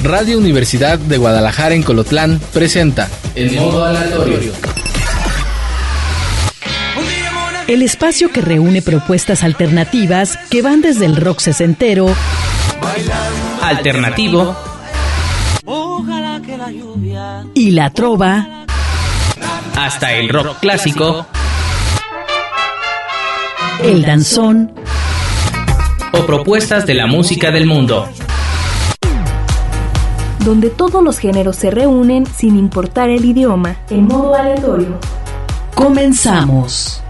Radio Universidad de Guadalajara en Colotlán presenta El Modo Aleatorio. El espacio que reúne propuestas alternativas que van desde el rock sesentero, alternativo y la trova, hasta el rock clásico, el danzón o propuestas de la música del mundo. Donde todos los géneros se reúnen sin importar el idioma. El Modo Aleatorio. Comenzamos.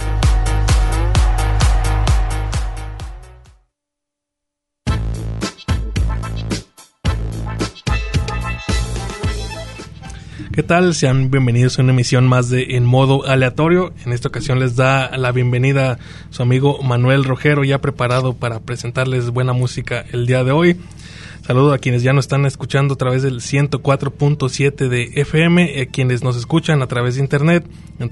¿Qué tal? Sean bienvenidos a una emisión más de En Modo Aleatorio. En esta ocasión les da la bienvenida su amigo Manuel Rojero, ya preparado para presentarles buena música el día de hoy. Saludo a quienes ya nos están escuchando a través del 104.7 de FM, a quienes nos escuchan a través de internet en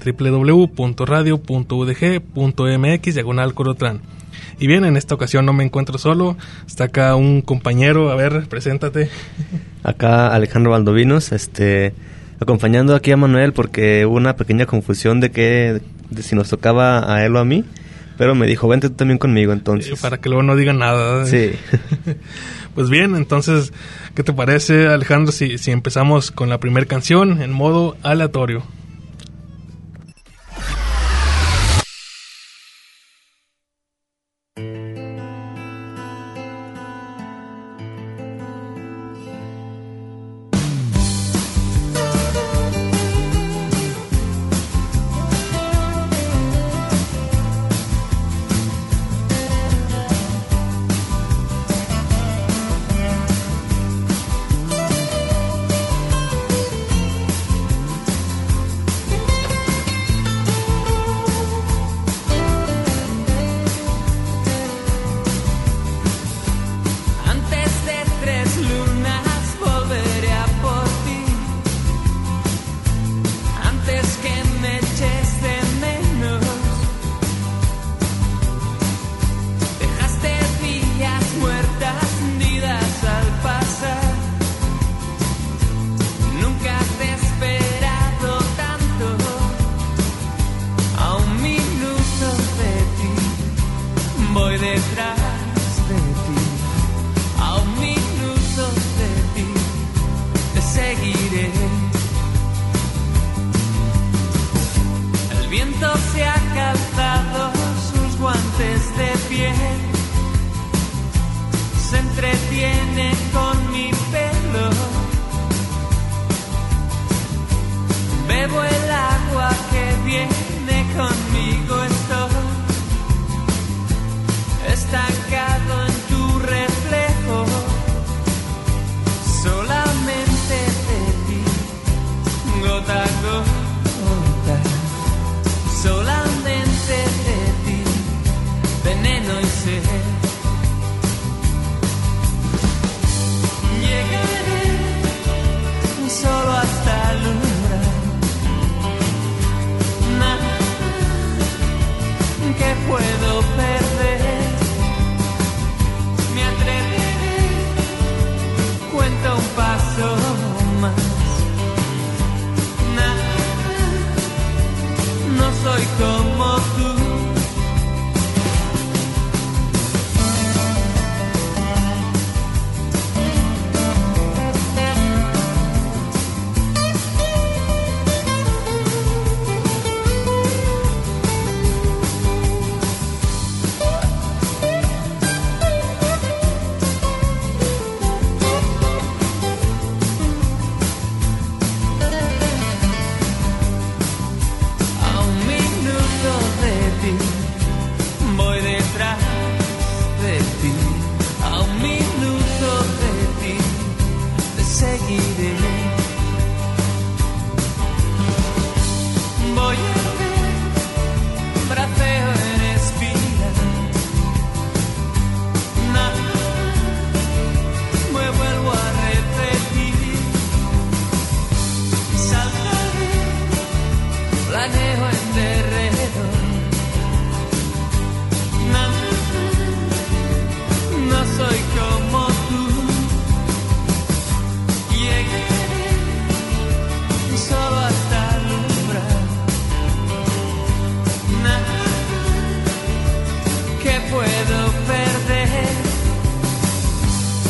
www.radio.udg.mx/Colotlán. Y bien, en esta ocasión no me encuentro solo, está acá un compañero. A ver, preséntate. Acá Alejandro Valdovinos, acompañando aquí a Manuel porque hubo una pequeña confusión de si nos tocaba a él o a mí, pero me dijo, vente tú también conmigo, entonces. Para que luego no digan nada. Sí. Pues bien, entonces, ¿qué te parece, Alejandro, si empezamos con la primera canción en modo aleatorio? Solamente de ti, veneno y sed.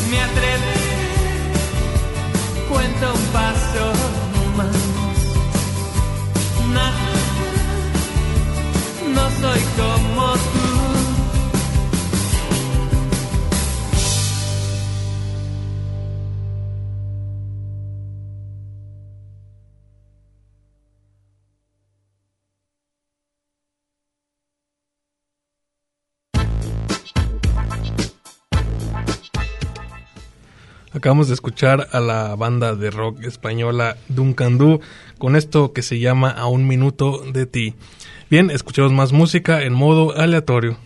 me atreveré, cuento un paso más. No soy como tú. Acabamos de escuchar a la banda de rock española Duncan Du con esto que se llama A un minuto de ti. Bien, escuchemos más música en modo aleatorio.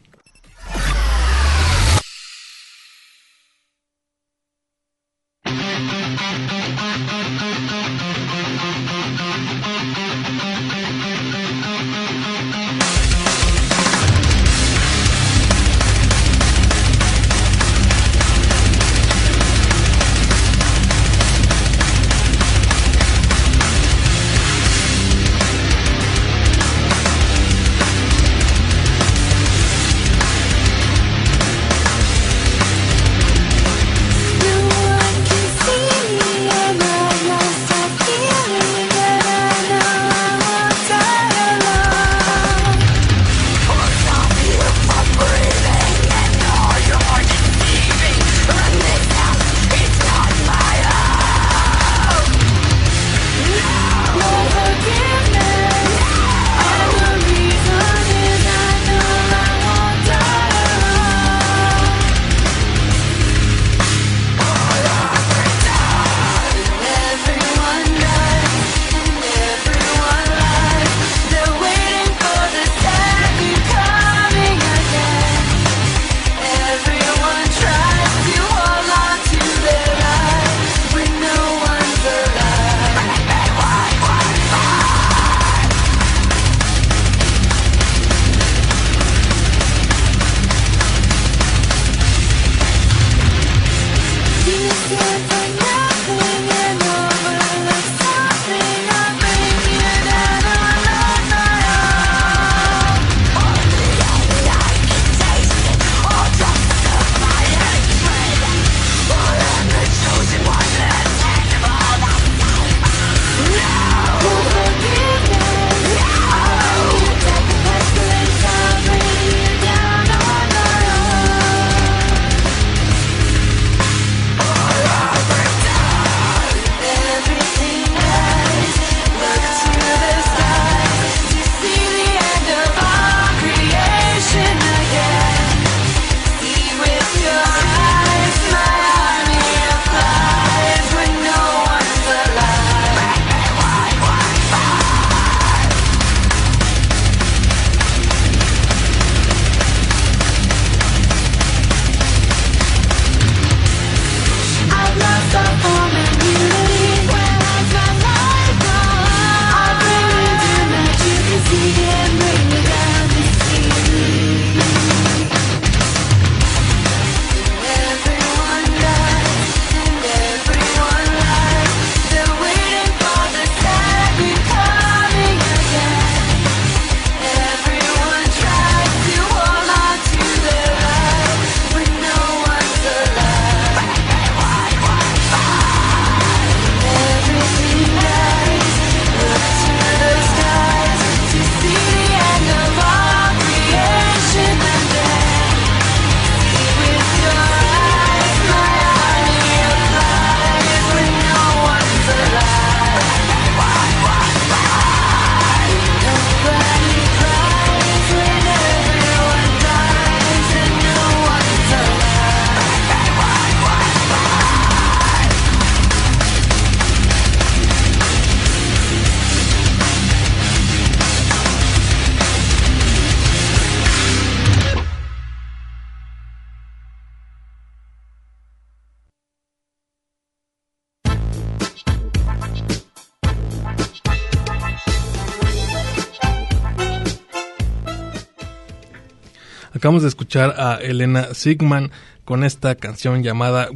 Acabamos de escuchar a Elena Sigman con esta canción llamada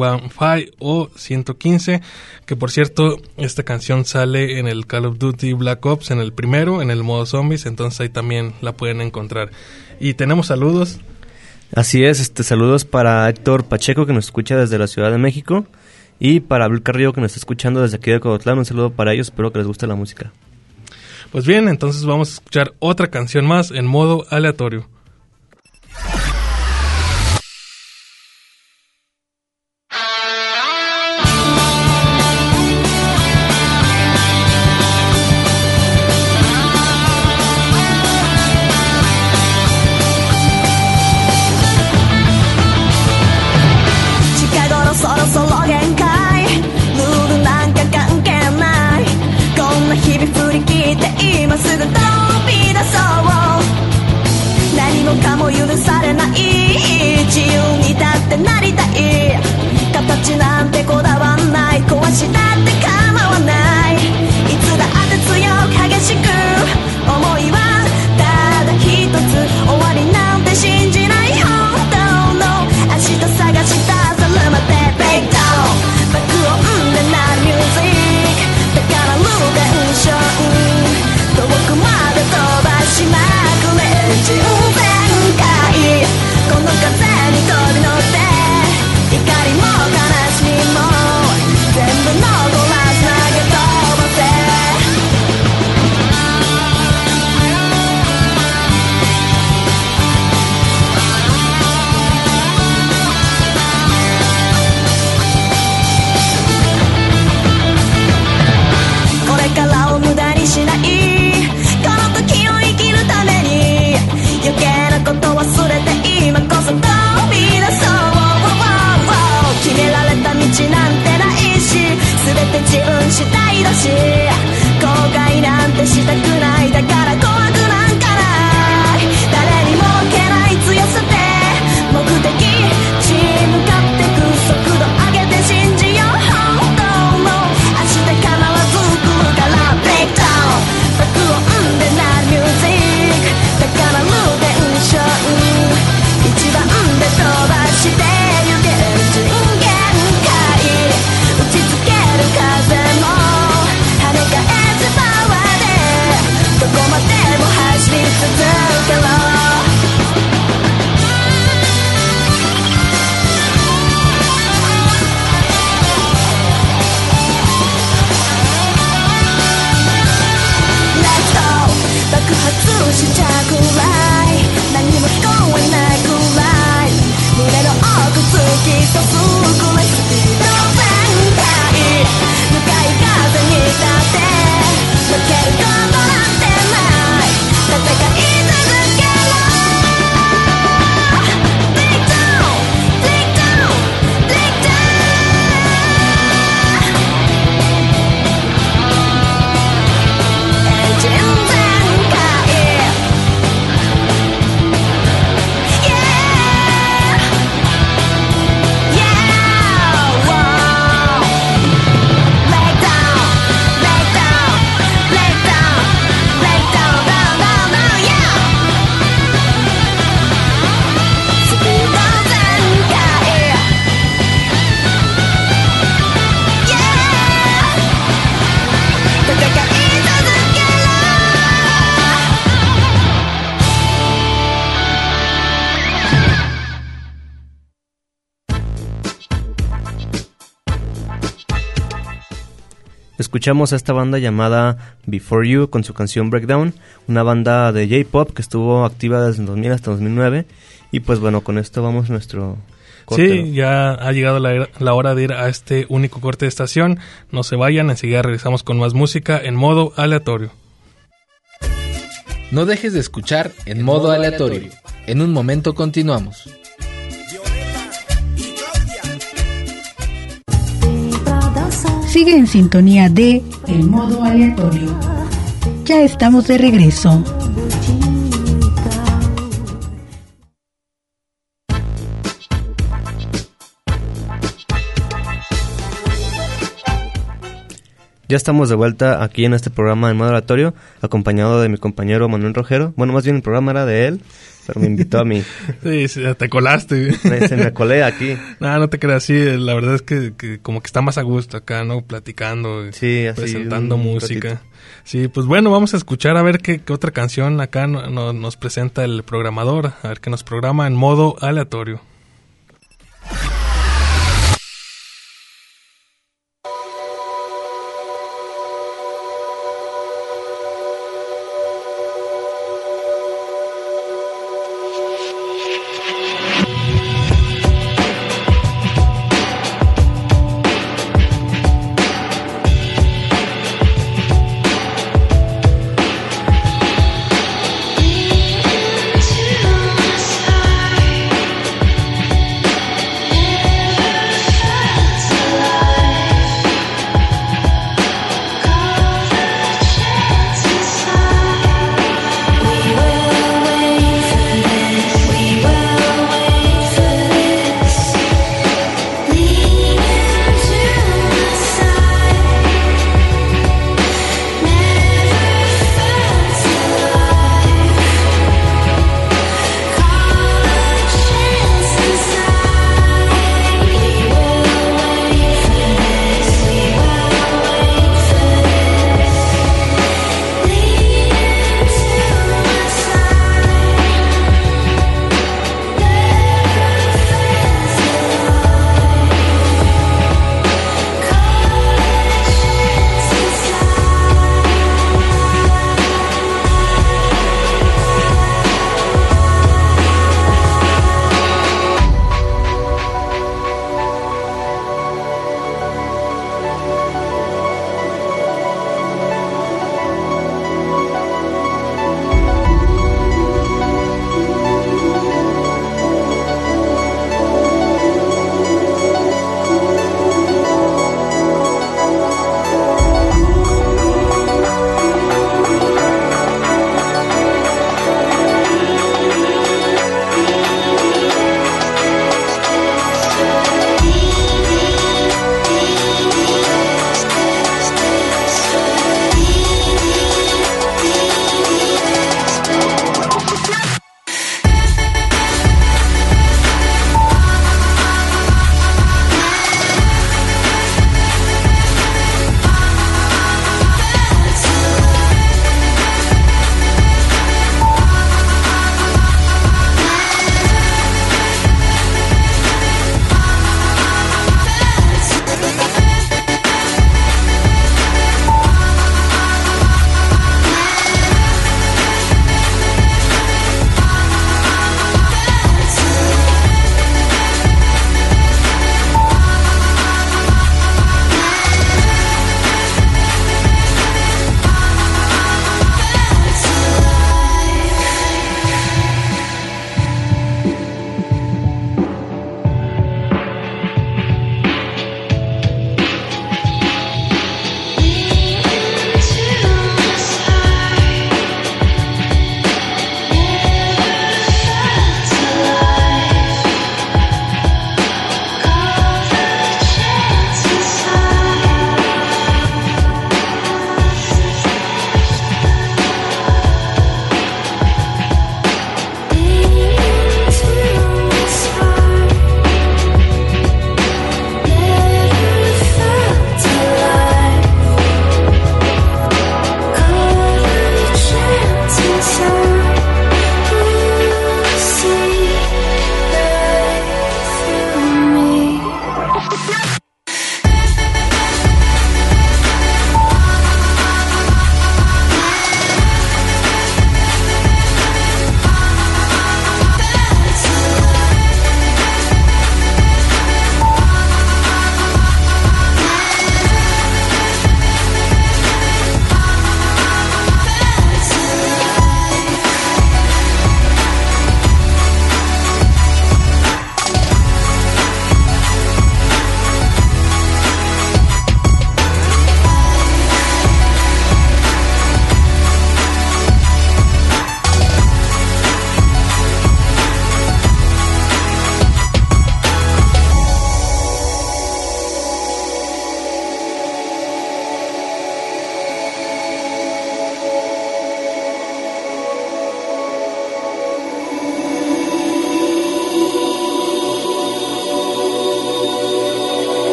115 o 115, que por cierto, esta canción sale en el Call of Duty Black Ops, en el primero, en el modo zombies, entonces ahí también la pueden encontrar. Y tenemos saludos. Así es, saludos para Héctor Pacheco, que nos escucha desde la Ciudad de México, y para Abel Carrillo, que nos está escuchando desde aquí de Cogotlán. Un saludo para ellos, espero que les guste la música. Pues bien, entonces vamos a escuchar otra canción más en modo aleatorio. Escuchamos a esta banda llamada Before You con su canción Breakdown, una banda de J-Pop que estuvo activa desde 2000 hasta 2009. Y pues bueno, con esto vamos nuestro corte. Sí, ya ha llegado la hora de ir a este único corte de estación. No se vayan, enseguida regresamos con más música en modo aleatorio. No dejes de escuchar en modo aleatorio. En un momento continuamos. Sigue en sintonía de El Modo Aleatorio. Ya estamos de regreso. Ya estamos de vuelta aquí en este programa en modo aleatorio, acompañado de mi compañero Manuel Rogero. Bueno, más bien el programa era de él. pero me invitó a mí. Sí, te colaste. Se me colé aquí. No te creas, sí, la verdad es que como que está más a gusto acá, ¿no? Platicando, sí, así, presentando música. Ratito. Sí, pues bueno, vamos a escuchar a ver qué otra canción acá nos presenta el programador, a ver qué nos programa en modo aleatorio.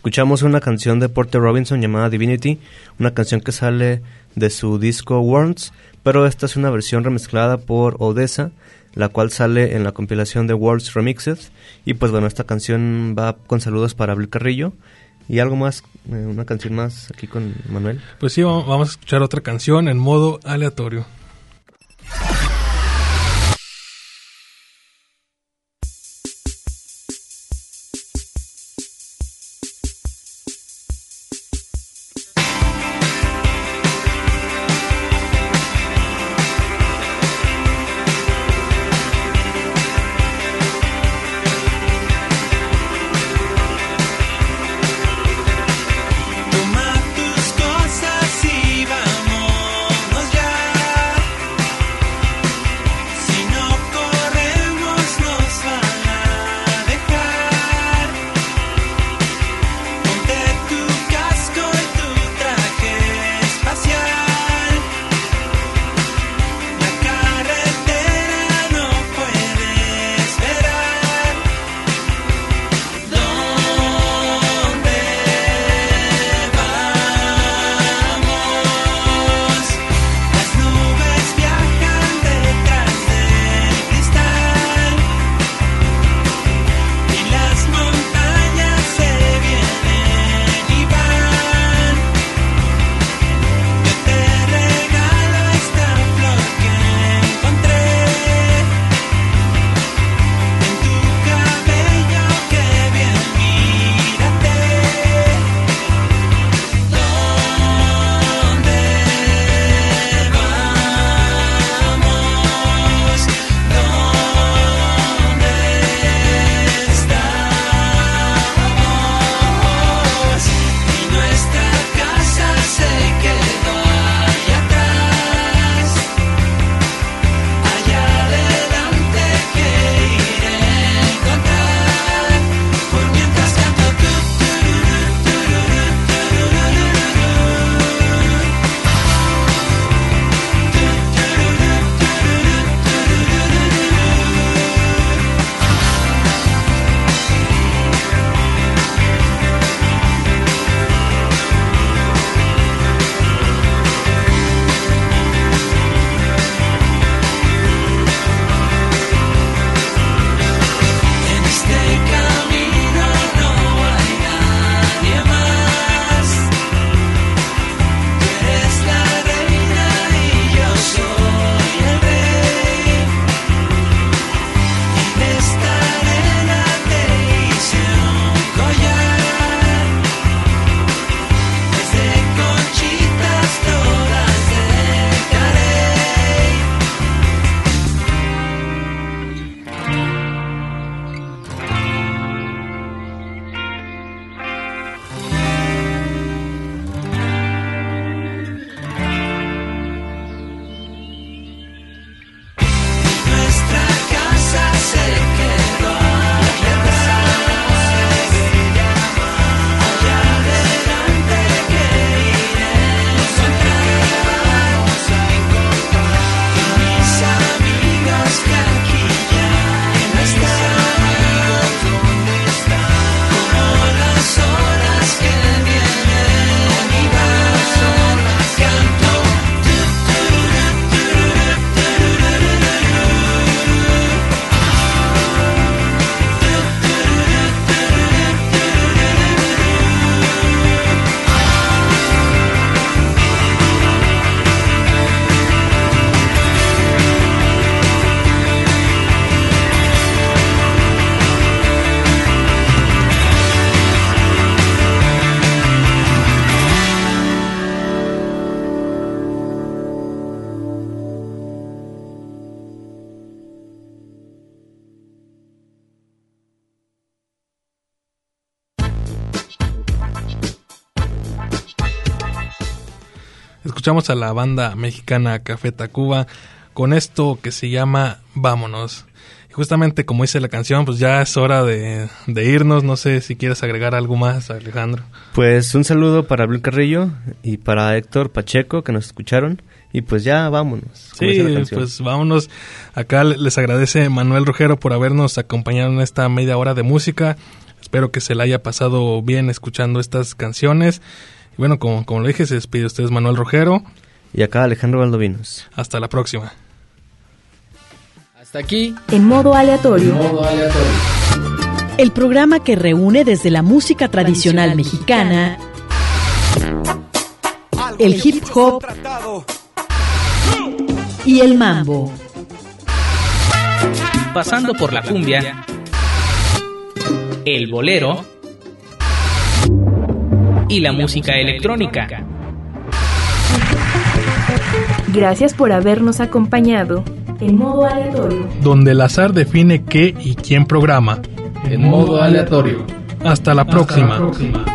Escuchamos una canción de Porter Robinson llamada Divinity, una canción que sale de su disco Worms, pero esta es una versión remezclada por Odessa, la cual sale en la compilación de Worlds Remixed. Y pues bueno, esta canción va con saludos para Abel Carrillo. Y algo más, una canción más aquí con Manuel. Pues sí, vamos a escuchar otra canción en modo aleatorio. Escuchamos a la banda mexicana Café Tacuba con esto que se llama Vámonos. Y justamente como dice la canción, pues ya es hora de irnos. No sé si quieres agregar algo más, Alejandro. Pues un saludo para Abel Carrillo y para Héctor Pacheco, que nos escucharon. Y pues ya vámonos. Sí, pues vámonos. Acá les agradece Manuel Rogero por habernos acompañado en esta media hora de música. Espero que se la haya pasado bien escuchando estas canciones. Y bueno, como lo dije, se despide ustedes Manuel Rogero. Y acá Alejandro Valdovinos. Hasta la próxima. Hasta aquí. En modo aleatorio. El programa que reúne desde la música tradicional mexicana, el hip hop y el mambo. Pasando por la cumbia, el bolero y la música electrónica. Gracias por habernos acompañado. En modo aleatorio. Donde el azar define qué y quién programa. En modo aleatorio. Hasta la próxima.